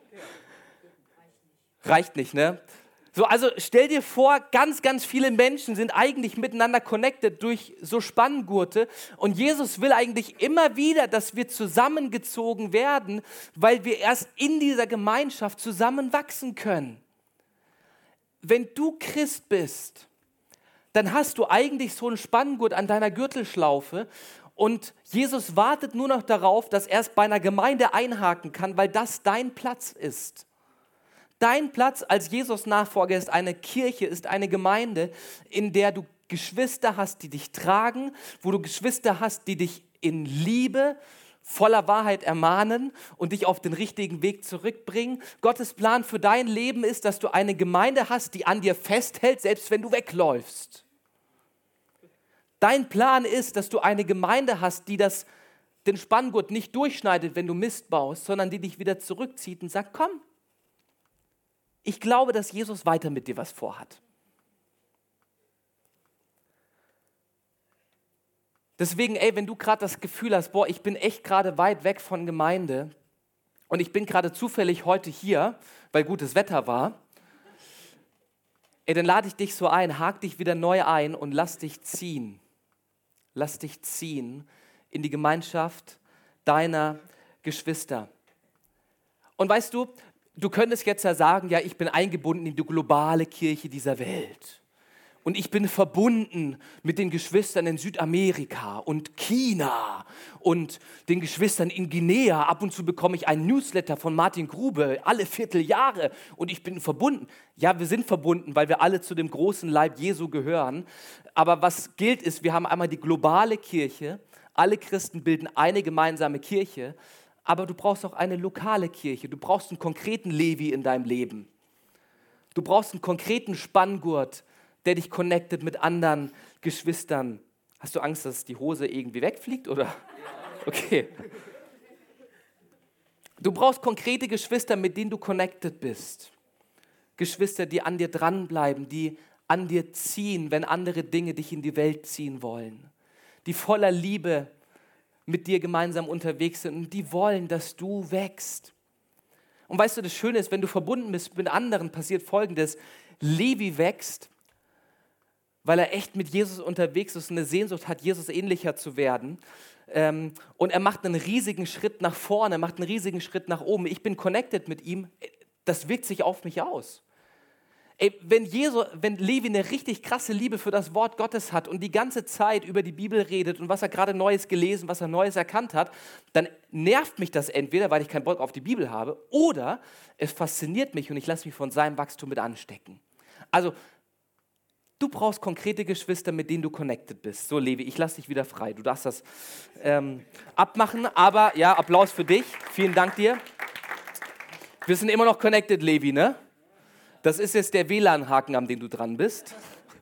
Reicht nicht, ne? So, also stell dir vor, ganz, ganz viele Menschen sind eigentlich miteinander connected durch so Spanngurte und Jesus will eigentlich immer wieder, dass wir zusammengezogen werden, weil wir erst in dieser Gemeinschaft zusammen wachsen können. Wenn du Christ bist, dann hast du eigentlich so einen Spanngurt an deiner Gürtelschlaufe und Jesus wartet nur noch darauf, dass er es bei einer Gemeinde einhaken kann, weil das dein Platz ist. Dein Platz als Jesus-Nachfolger ist eine Kirche, ist eine Gemeinde, in der du Geschwister hast, die dich tragen, wo du Geschwister hast, die dich in Liebe, voller Wahrheit ermahnen und dich auf den richtigen Weg zurückbringen. Gottes Plan für dein Leben ist, dass du eine Gemeinde hast, die an dir festhält, selbst wenn du wegläufst. Dein Plan ist, dass du eine Gemeinde hast, die das, den Spanngurt nicht durchschneidet, wenn du Mist baust, sondern die dich wieder zurückzieht und sagt, komm, ich glaube, dass Jesus weiter mit dir was vorhat. Deswegen, ey, wenn du gerade das Gefühl hast, boah, ich bin echt gerade weit weg von Gemeinde und ich bin gerade zufällig heute hier, weil gutes Wetter war, ey, dann lade ich dich so ein, hak dich wieder neu ein und lass dich ziehen. Lass dich ziehen in die Gemeinschaft deiner Geschwister. Und weißt du, du könntest jetzt ja sagen, ja, ich bin eingebunden in die globale Kirche dieser Welt. Und ich bin verbunden mit den Geschwistern in Südamerika und China und den Geschwistern in Guinea. Ab und zu bekomme ich einen Newsletter von Martin Grube, alle Vierteljahre. Und ich bin verbunden. Ja, wir sind verbunden, weil wir alle zu dem großen Leib Jesu gehören. Aber was gilt ist, wir haben einmal die globale Kirche. Alle Christen bilden eine gemeinsame Kirche. Aber du brauchst auch eine lokale Kirche. Du brauchst einen konkreten Levi in deinem Leben. Du brauchst einen konkreten Spanngurt, der dich connectet mit anderen Geschwistern. Hast du Angst, dass die Hose irgendwie wegfliegt, oder? Okay. Du brauchst konkrete Geschwister, mit denen du connected bist. Geschwister, die an dir dranbleiben, die an dir ziehen, wenn andere Dinge dich in die Welt ziehen wollen. Die voller Liebe mit dir gemeinsam unterwegs sind und die wollen, dass du wächst. Und weißt du, das Schöne ist, wenn du verbunden bist mit anderen, passiert Folgendes. Levi wächst, weil er echt mit Jesus unterwegs ist und eine Sehnsucht hat, Jesus ähnlicher zu werden. Und er macht einen riesigen Schritt nach vorne, macht einen riesigen Schritt nach oben. Ich bin connected mit ihm, das wirkt sich auf mich aus. Ey, wenn, Jesus, wenn Levi eine richtig krasse Liebe für das Wort Gottes hat und die ganze Zeit über die Bibel redet und was er gerade Neues gelesen, was er Neues erkannt hat, dann nervt mich das entweder, weil ich keinen Bock auf die Bibel habe, oder es fasziniert mich und ich lasse mich von seinem Wachstum mit anstecken. Also, du brauchst konkrete Geschwister, mit denen du connected bist. So, Levi, ich lasse dich wieder frei. Du darfst das ähm, abmachen, aber ja, Applaus für dich. Vielen Dank dir. Wir sind immer noch connected, Levi, ne? Das ist jetzt der W L A N-Haken, an dem du dran bist.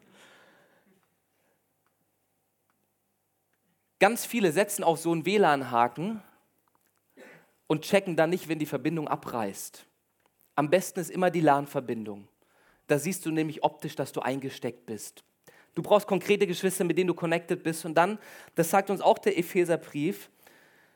Ganz viele setzen auf so einen W L A N-Haken und checken dann nicht, wenn die Verbindung abreißt. Am besten ist immer die LAN-Verbindung. Da siehst du nämlich optisch, dass du eingesteckt bist. Du brauchst konkrete Geschwister, mit denen du connected bist. Und dann, das sagt uns auch der Epheserbrief,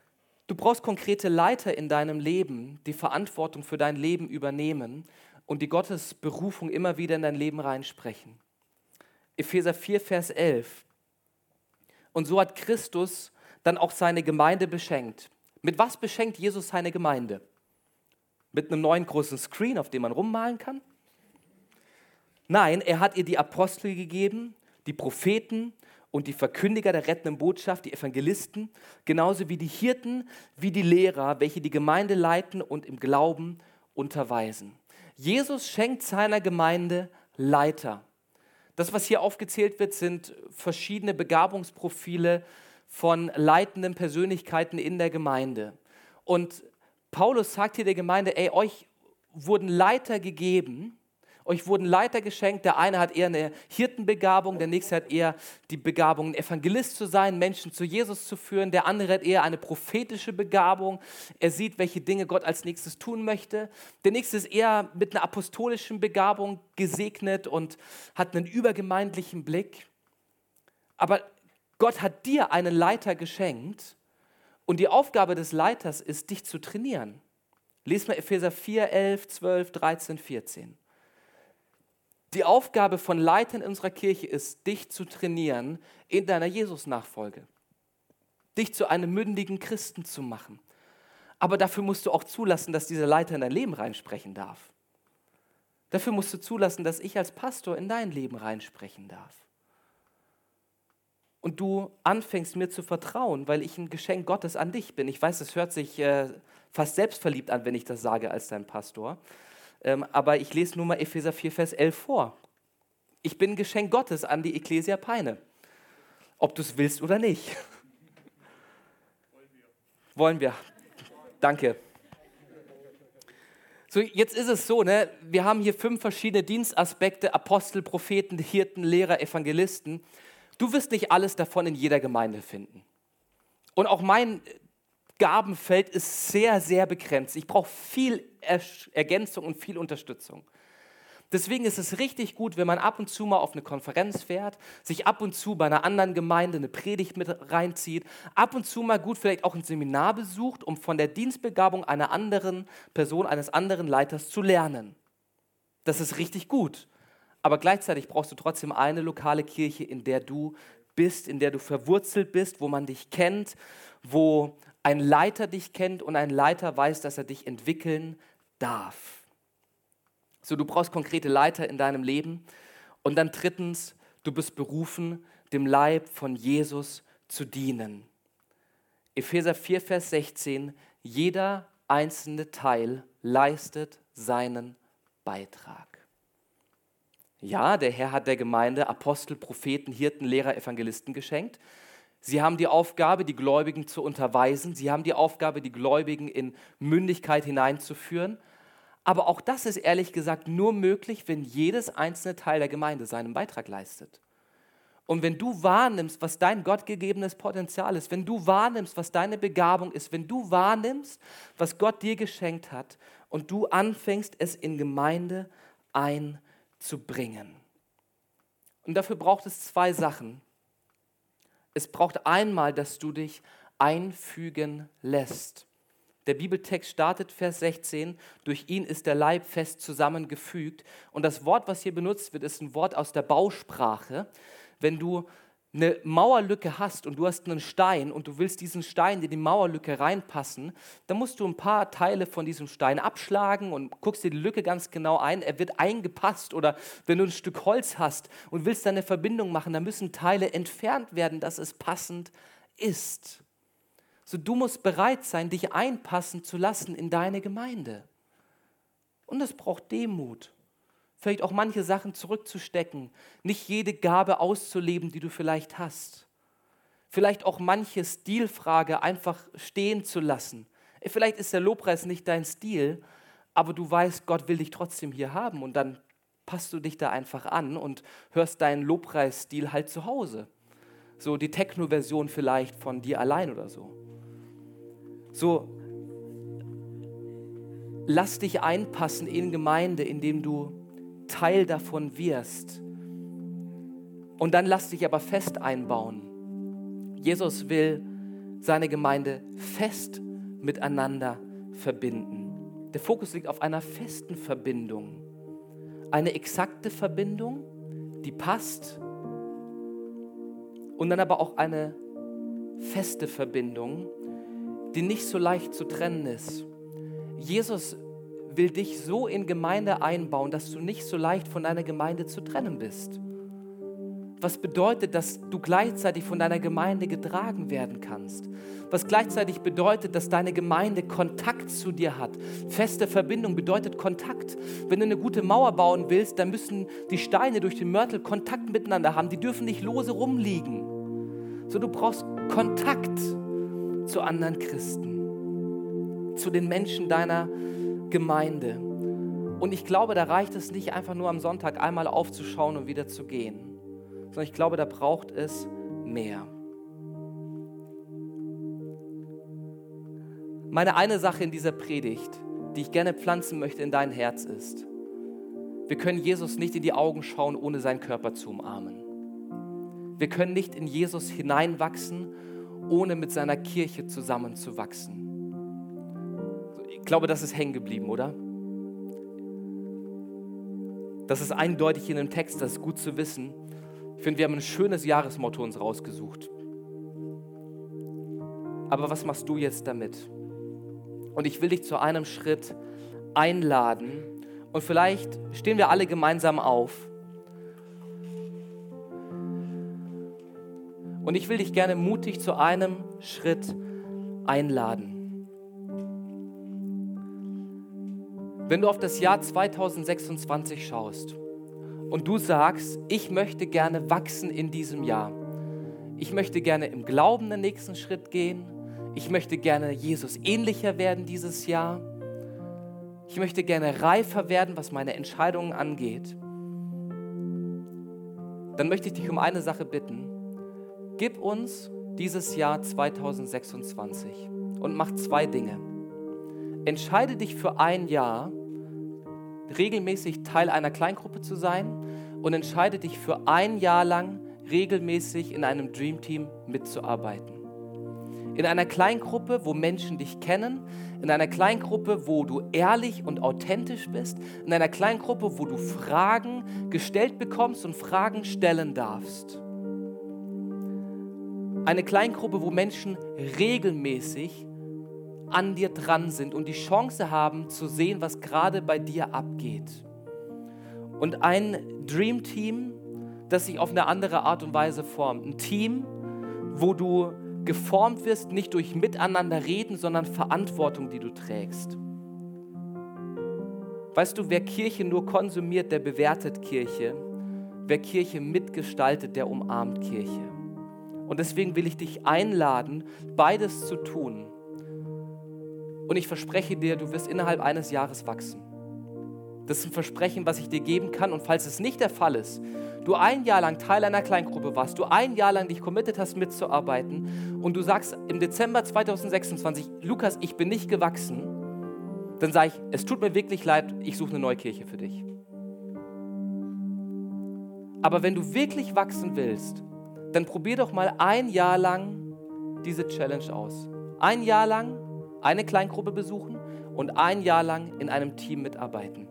Du brauchst konkrete Leiter in deinem Leben, die Verantwortung für dein Leben übernehmen und die Gottes Berufung immer wieder in dein Leben reinsprechen. Epheser vier, Vers elf. Und so hat Christus dann auch seine Gemeinde beschenkt. Mit was beschenkt Jesus seine Gemeinde? Mit einem neuen großen Screen, auf dem man rummalen kann? Nein, er hat ihr die Apostel gegeben, die Propheten und die Verkündiger der rettenden Botschaft, die Evangelisten, genauso wie die Hirten, wie die Lehrer, welche die Gemeinde leiten und im Glauben unterweisen. Jesus schenkt seiner Gemeinde Leiter. Das, was hier aufgezählt wird, sind verschiedene Begabungsprofile von leitenden Persönlichkeiten in der Gemeinde. Und Paulus sagt hier der Gemeinde, ey, euch wurden Leiter gegeben, euch wurden Leiter geschenkt. Der eine hat eher eine Hirtenbegabung, der nächste hat eher die Begabung, ein Evangelist zu sein, Menschen zu Jesus zu führen. Der andere hat eher eine prophetische Begabung. Er sieht, welche Dinge Gott als nächstes tun möchte. Der nächste ist eher mit einer apostolischen Begabung gesegnet und hat einen übergemeindlichen Blick. Aber Gott hat dir einen Leiter geschenkt und die Aufgabe des Leiters ist, dich zu trainieren. Lies mal Epheser vier, elf, zwölf, dreizehn, vierzehn. Die Aufgabe von Leitern in unserer Kirche ist, dich zu trainieren in deiner Jesus-Nachfolge. Dich zu einem mündigen Christen zu machen. Aber dafür musst du auch zulassen, dass dieser Leiter in dein Leben reinsprechen darf. Dafür musst du zulassen, dass ich als Pastor in dein Leben reinsprechen darf. Und du anfängst mir zu vertrauen, weil ich ein Geschenk Gottes an dich bin. Ich weiß, es hört sich äh, fast selbstverliebt an, wenn ich das sage als dein Pastor. Ähm, aber ich lese nur mal Epheser vier, Vers elf vor. Ich bin ein Geschenk Gottes an die Ecclesia Peine. Ob du es willst oder nicht. Wollen wir. Wollen wir. Danke. So, jetzt ist es so, ne? Wir haben hier fünf verschiedene Dienstaspekte, Apostel, Propheten, Hirten, Lehrer, Evangelisten. Du wirst nicht alles davon in jeder Gemeinde finden. Und auch mein Gabenfeld ist sehr, sehr begrenzt. Ich brauche viel Ergänzung und viel Unterstützung. Deswegen ist es richtig gut, wenn man ab und zu mal auf eine Konferenz fährt, sich ab und zu bei einer anderen Gemeinde eine Predigt mit reinzieht, ab und zu mal gut vielleicht auch ein Seminar besucht, um von der Dienstbegabung einer anderen Person, eines anderen Leiters zu lernen. Das ist richtig gut. Aber gleichzeitig brauchst du trotzdem eine lokale Kirche, in der du bist, in der du verwurzelt bist, wo man dich kennt, wo ein Leiter dich kennt und ein Leiter weiß, dass er dich entwickeln darf. So, du brauchst konkrete Leiter in deinem Leben. Und dann drittens, du bist berufen, dem Leib von Jesus zu dienen. Epheser vier, Vers sechzehn, jeder einzelne Teil leistet seinen Beitrag. Ja, der Herr hat der Gemeinde Apostel, Propheten, Hirten, Lehrer, Evangelisten geschenkt. Sie haben die Aufgabe, die Gläubigen zu unterweisen. Sie haben die Aufgabe, die Gläubigen in Mündigkeit hineinzuführen. Aber auch das ist ehrlich gesagt nur möglich, wenn jedes einzelne Teil der Gemeinde seinen Beitrag leistet. Und wenn du wahrnimmst, was dein gottgegebenes Potenzial ist, wenn du wahrnimmst, was deine Begabung ist, wenn du wahrnimmst, was Gott dir geschenkt hat und du anfängst, es in Gemeinde einzubringen. Und dafür braucht es zwei Sachen. Es braucht einmal, dass du dich einfügen lässt. Der Bibeltext startet Vers sechzehn, durch ihn ist der Leib fest zusammengefügt. Und das Wort, was hier benutzt wird, ist ein Wort aus der Bausprache. Wenn du eine Mauerlücke hast und du hast einen Stein und du willst diesen Stein in die Mauerlücke reinpassen, dann musst du ein paar Teile von diesem Stein abschlagen und guckst dir die Lücke ganz genau ein. Er wird eingepasst, oder wenn du ein Stück Holz hast und willst da eine Verbindung machen, dann müssen Teile entfernt werden, dass es passend ist. So, du musst bereit sein, dich einpassen zu lassen in deine Gemeinde. Und es braucht Demut. Vielleicht auch manche Sachen zurückzustecken, nicht jede Gabe auszuleben, die du vielleicht hast. Vielleicht auch manche Stilfrage einfach stehen zu lassen. Vielleicht ist der Lobpreis nicht dein Stil, aber du weißt, Gott will dich trotzdem hier haben und dann passt du dich da einfach an und hörst deinen Lobpreisstil halt zu Hause. So die Techno-Version vielleicht von dir allein oder so. So, lass dich einpassen in Gemeinde, indem du Teil davon wirst. Und dann lass dich aber fest einbauen. Jesus will seine Gemeinde fest miteinander verbinden. Der Fokus liegt auf einer festen Verbindung. Eine exakte Verbindung, die passt. Und dann aber auch eine feste Verbindung, die nicht so leicht zu trennen ist. Jesus will dich so in Gemeinde einbauen, dass du nicht so leicht von deiner Gemeinde zu trennen bist. Was bedeutet, dass du gleichzeitig von deiner Gemeinde getragen werden kannst. Was gleichzeitig bedeutet, dass deine Gemeinde Kontakt zu dir hat. Feste Verbindung bedeutet Kontakt. Wenn du eine gute Mauer bauen willst, dann müssen die Steine durch den Mörtel Kontakt miteinander haben. Die dürfen nicht lose rumliegen. So, du brauchst Kontakt zu anderen Christen, zu den Menschen deiner Gemeinde. Und ich glaube, da reicht es nicht einfach nur am Sonntag einmal aufzuschauen und wieder zu gehen. Sondern ich glaube, da braucht es mehr. Meine eine Sache in dieser Predigt, die ich gerne pflanzen möchte in dein Herz ist, wir können Jesus nicht in die Augen schauen, ohne seinen Körper zu umarmen. Wir können nicht in Jesus hineinwachsen, ohne mit seiner Kirche zusammenzuwachsen. Ich glaube, das ist hängen geblieben, oder? Das ist eindeutig in dem Text, das ist gut zu wissen. Ich finde, wir haben ein schönes Jahresmotto uns rausgesucht. Aber was machst du jetzt damit? Und ich will dich zu einem Schritt einladen. Und vielleicht stehen wir alle gemeinsam auf. Und ich will dich gerne mutig zu einem Schritt einladen. Wenn du auf das Jahr zweitausendsechsundzwanzig schaust und du sagst, ich möchte gerne wachsen in diesem Jahr. Ich möchte gerne im Glauben den nächsten Schritt gehen. Ich möchte gerne Jesus ähnlicher werden dieses Jahr. Ich möchte gerne reifer werden, was meine Entscheidungen angeht. Dann möchte ich dich um eine Sache bitten. Gib uns dieses Jahr zweitausendsechsundzwanzig und mach zwei Dinge. Entscheide dich für ein Jahr, regelmäßig Teil einer Kleingruppe zu sein und entscheide dich für ein Jahr lang regelmäßig in einem Dream Team mitzuarbeiten. In einer Kleingruppe, wo Menschen dich kennen, in einer Kleingruppe, wo du ehrlich und authentisch bist, in einer Kleingruppe, wo du Fragen gestellt bekommst und Fragen stellen darfst. Eine Kleingruppe, wo Menschen regelmäßig an dir dran sind und die Chance haben zu sehen, was gerade bei dir abgeht. Und ein Dream Team, das sich auf eine andere Art und Weise formt. Ein Team, wo du geformt wirst, nicht durch Miteinander reden, sondern Verantwortung, die du trägst. Weißt du, wer Kirche nur konsumiert, der bewertet Kirche. Wer Kirche mitgestaltet, der umarmt Kirche. Und deswegen will ich dich einladen, beides zu tun. Und ich verspreche dir, du wirst innerhalb eines Jahres wachsen. Das ist ein Versprechen, was ich dir geben kann. Und falls es nicht der Fall ist, du ein Jahr lang Teil einer Kleingruppe warst, du ein Jahr lang dich committed hast, mitzuarbeiten und du sagst im Dezember zweitausendsechsundzwanzig, Lukas, ich bin nicht gewachsen, dann sage ich, es tut mir wirklich leid, ich suche eine neue Kirche für dich. Aber wenn du wirklich wachsen willst, dann probier doch mal ein Jahr lang diese Challenge aus. Ein Jahr lang eine Kleingruppe besuchen und ein Jahr lang in einem Team mitarbeiten.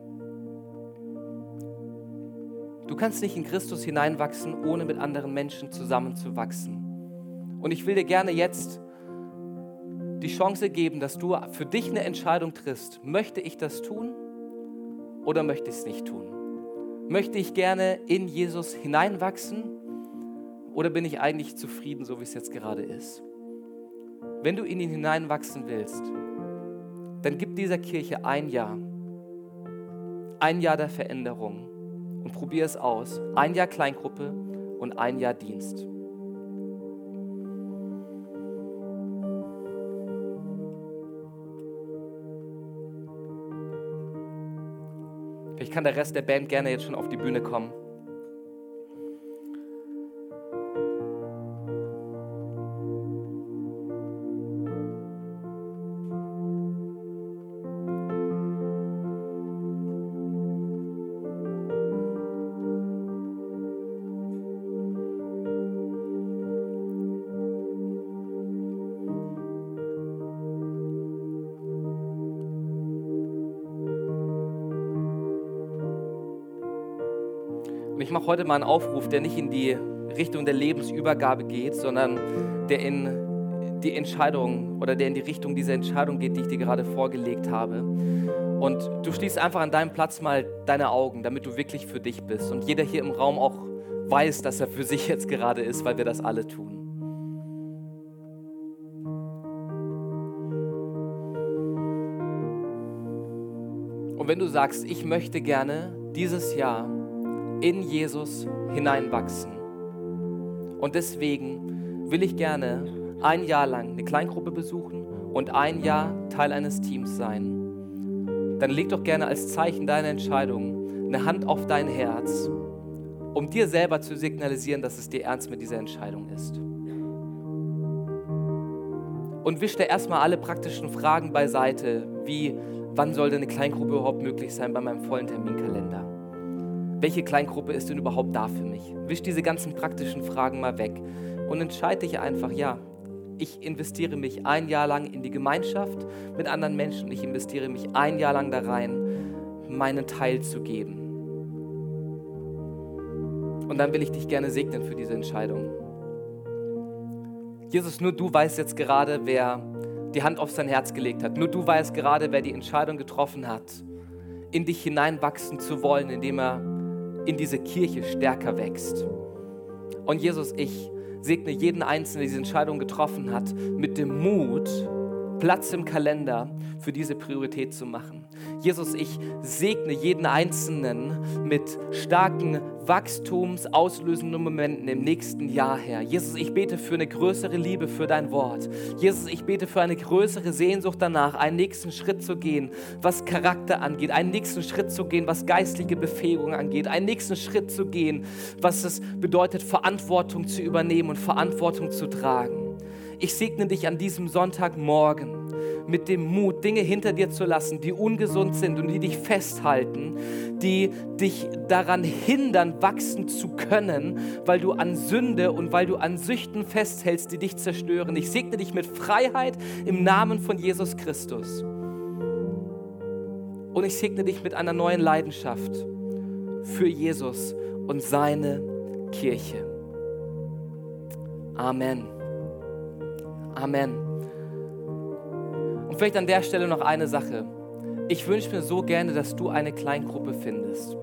Du kannst nicht in Christus hineinwachsen, ohne mit anderen Menschen zusammenzuwachsen. Und ich will dir gerne jetzt die Chance geben, dass du für dich eine Entscheidung triffst. Möchte ich das tun oder möchte ich es nicht tun? Möchte ich gerne in Jesus hineinwachsen oder bin ich eigentlich zufrieden, so wie es jetzt gerade ist? Wenn du in ihn hineinwachsen willst, dann gib dieser Kirche ein Jahr. Ein Jahr der Veränderung. Und probier es aus. Ein Jahr Kleingruppe und ein Jahr Dienst. Vielleicht kann der Rest der Band gerne jetzt schon auf die Bühne kommen. Und ich mache heute mal einen Aufruf, der nicht in die Richtung der Lebensübergabe geht, sondern der in die Entscheidung oder der in die Richtung dieser Entscheidung geht, die ich dir gerade vorgelegt habe. Und du schließt einfach an deinem Platz mal deine Augen, damit du wirklich für dich bist. Und jeder hier im Raum auch weiß, dass er für sich jetzt gerade ist, weil wir das alle tun. Und wenn du sagst, ich möchte gerne dieses Jahr in Jesus hineinwachsen und deswegen will ich gerne ein Jahr lang eine Kleingruppe besuchen und ein Jahr Teil eines Teams sein, dann leg doch gerne als Zeichen deiner Entscheidung eine Hand auf dein Herz, um dir selber zu signalisieren, dass es dir ernst mit dieser Entscheidung ist. Und wisch dir erstmal alle praktischen Fragen beiseite, wie wann soll denn eine Kleingruppe überhaupt möglich sein bei meinem vollen Terminkalender? Welche Kleingruppe ist denn überhaupt da für mich? Wisch diese ganzen praktischen Fragen mal weg und entscheide dich einfach, ja, ich investiere mich ein Jahr lang in die Gemeinschaft mit anderen Menschen, ich investiere mich ein Jahr lang da rein, meinen Teil zu geben. Und dann will ich dich gerne segnen für diese Entscheidung. Jesus, nur du weißt jetzt gerade, wer die Hand auf sein Herz gelegt hat. Nur du weißt gerade, wer die Entscheidung getroffen hat, in dich hineinwachsen zu wollen, indem er in diese Kirche stärker wächst. Und Jesus, ich segne jeden Einzelnen, der diese Entscheidung getroffen hat, mit dem Mut, Platz im Kalender für diese Priorität zu machen. Jesus, ich segne jeden Einzelnen mit starken wachstumsauslösenden Momenten im nächsten Jahr, Herr. Jesus, ich bete für eine größere Liebe für dein Wort. Jesus, ich bete für eine größere Sehnsucht danach, einen nächsten Schritt zu gehen, was Charakter angeht, einen nächsten Schritt zu gehen, was geistliche Befähigung angeht, einen nächsten Schritt zu gehen, was es bedeutet, Verantwortung zu übernehmen und Verantwortung zu tragen. Ich segne dich an diesem Sonntagmorgen mit dem Mut, Dinge hinter dir zu lassen, die ungesund sind und die dich festhalten, die dich daran hindern, wachsen zu können, weil du an Sünde und weil du an Süchten festhältst, die dich zerstören. Ich segne dich mit Freiheit im Namen von Jesus Christus. Und ich segne dich mit einer neuen Leidenschaft für Jesus und seine Kirche. Amen. Amen. Und vielleicht an der Stelle noch eine Sache. Ich wünsche mir so gerne, dass du eine Kleingruppe findest.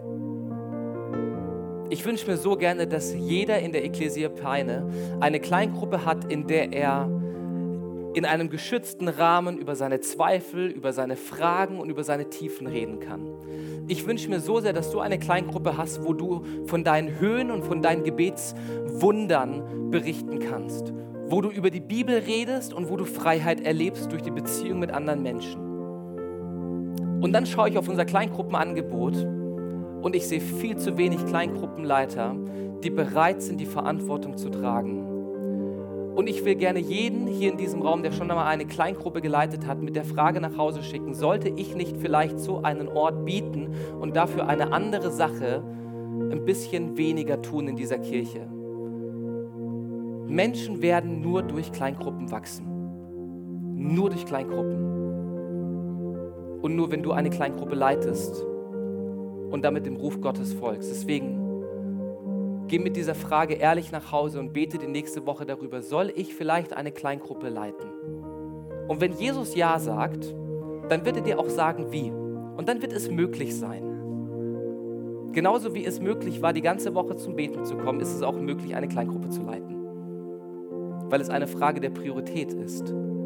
Ich wünsche mir so gerne, dass jeder in der Ekklesia Peine eine Kleingruppe hat, in der er in einem geschützten Rahmen über seine Zweifel, über seine Fragen und über seine Tiefen reden kann. Ich wünsche mir so sehr, dass du eine Kleingruppe hast, wo du von deinen Höhen und von deinen Gebetswundern berichten kannst. Wo du über die Bibel redest und wo du Freiheit erlebst durch die Beziehung mit anderen Menschen. Und dann schaue ich auf unser Kleingruppenangebot und ich sehe viel zu wenig Kleingruppenleiter, die bereit sind, die Verantwortung zu tragen. Und ich will gerne jeden hier in diesem Raum, der schon einmal eine Kleingruppe geleitet hat, mit der Frage nach Hause schicken, sollte ich nicht vielleicht so einen Ort bieten und dafür eine andere Sache ein bisschen weniger tun in dieser Kirche? Menschen werden nur durch Kleingruppen wachsen. Nur durch Kleingruppen. Und nur wenn du eine Kleingruppe leitest und damit dem Ruf Gottes folgst. Deswegen geh mit dieser Frage ehrlich nach Hause und bete die nächste Woche darüber, soll ich vielleicht eine Kleingruppe leiten? Und wenn Jesus Ja sagt, dann wird er dir auch sagen, wie. Und dann wird es möglich sein. Genauso wie es möglich war, die ganze Woche zum Beten zu kommen, ist es auch möglich, eine Kleingruppe zu leiten. Weil es eine Frage der Priorität ist.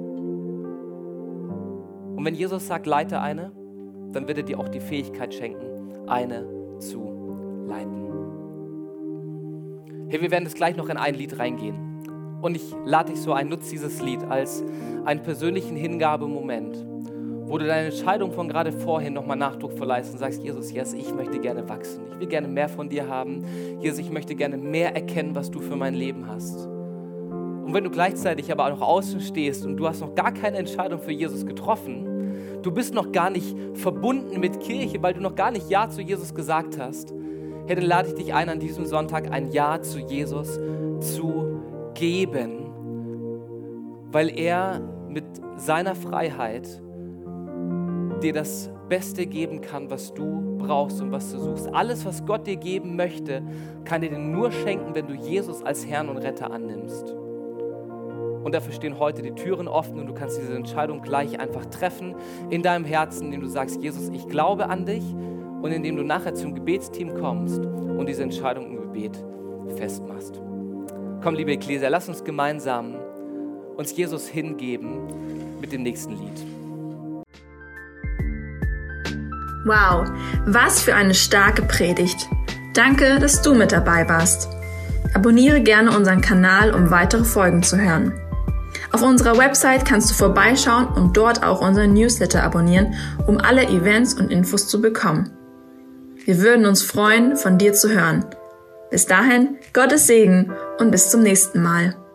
Und wenn Jesus sagt, leite eine, dann wird er dir auch die Fähigkeit schenken, eine zu leiten. Hey, wir werden jetzt gleich noch in ein Lied reingehen. Und ich lade dich so ein, nutze dieses Lied als einen persönlichen Hingabemoment, wo du deine Entscheidung von gerade vorhin nochmal Nachdruck verleihst und sagst, Jesus, yes, ich möchte gerne wachsen. Ich will gerne mehr von dir haben. Jesus, ich möchte gerne mehr erkennen, was du für mein Leben hast. Und wenn du gleichzeitig aber auch noch außen stehst und du hast noch gar keine Entscheidung für Jesus getroffen, du bist noch gar nicht verbunden mit Kirche, weil du noch gar nicht Ja zu Jesus gesagt hast, hey, dann lade ich dich ein, an diesem Sonntag ein Ja zu Jesus zu geben, weil er mit seiner Freiheit dir das Beste geben kann, was du brauchst und was du suchst. Alles, was Gott dir geben möchte, kann dir nur schenken, wenn du Jesus als Herrn und Retter annimmst. Und dafür stehen heute die Türen offen und du kannst diese Entscheidung gleich einfach treffen in deinem Herzen, indem du sagst, Jesus, ich glaube an dich, und indem du nachher zum Gebetsteam kommst und diese Entscheidung im Gebet festmachst. Komm, liebe Ekklesia, lass uns gemeinsam uns Jesus hingeben mit dem nächsten Lied. Wow, was für eine starke Predigt. Danke, dass du mit dabei warst. Abonniere gerne unseren Kanal, um weitere Folgen zu hören. Auf unserer Website kannst du vorbeischauen und dort auch unseren Newsletter abonnieren, um alle Events und Infos zu bekommen. Wir würden uns freuen, von dir zu hören. Bis dahin, Gottes Segen und bis zum nächsten Mal.